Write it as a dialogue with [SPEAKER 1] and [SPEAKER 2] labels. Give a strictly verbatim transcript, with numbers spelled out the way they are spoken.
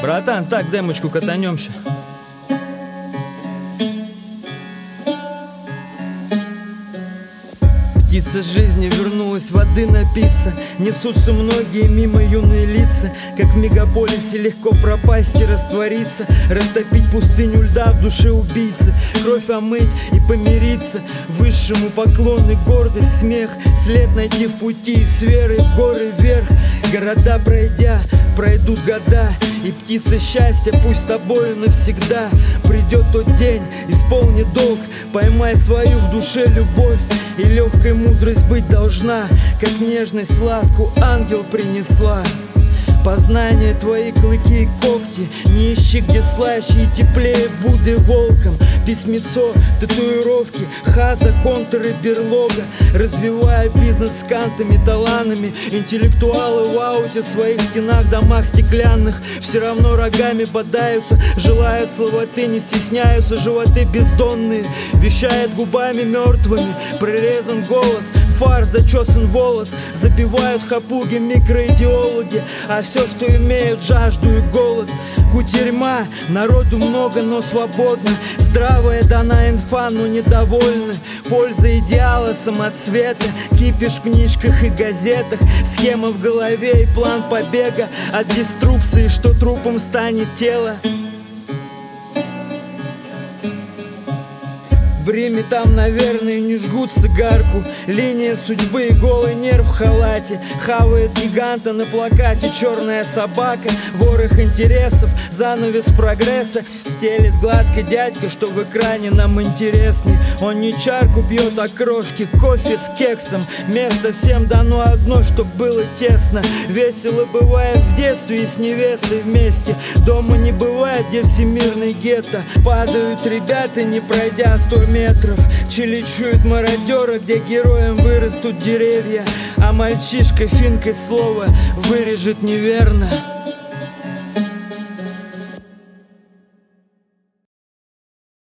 [SPEAKER 1] Братан, так, демочку катанемся. Птица жизни вернулась воды напиться. Несутся многие мимо юные лица. Как в мегаполисе легко пропасть и раствориться. Растопить пустыню льда в душе убийцы. Кровь омыть и помириться. Высшему поклон и гордость, смех. След найти в пути и с верой в горы вверх. Города пройдя, пройдут года. И птица счастья пусть с тобою навсегда. Придет тот день, исполни долг. Поймай свою в душе любовь. И легкая мудрость быть должна, как нежность ласку ангел принесла. Познание твои клыки и когти. Не ищи, где слаще и теплее Будды волком. Письмецо, татуировки, хаза, контуры, берлога. Развивая бизнес с кантами, таланами. Интеллектуалы в ауте, в своих стенах, домах стеклянных. Все равно рогами бодаются, желая славоты, не стесняются животы бездонные. Вещает губами мертвыми, прорезан голос. Фар, зачесан волос. Забивают хапуги микроидеологи. А все, что имеют, жажду и голод. Кутерьма, народу много, но свободно. Здравая дана инфа, но недовольны. Польза идеала, самоцвета. Кипиш в книжках и газетах. Схема в голове и план побега от деструкции, что трупом станет тело. В Риме там, наверное, не жгут цигарку. Линия судьбы и голый нерв в халате. Хавает гиганта на плакате черная собака. Ворох интересов, занавес прогресса. Стелит гладко дядька, что в экране нам интересный. Он не чарку пьет, а крошки, кофе с кексом. Место всем дано одно, чтоб было тесно. Весело бывает в детстве и с невестой вместе. Дома не бывает, где всемирный гетто. Падают ребята, не пройдя сто метров. Чиличуют мародеры, где героям вырастут деревья. А мальчишка финкой слово вырежет неверно.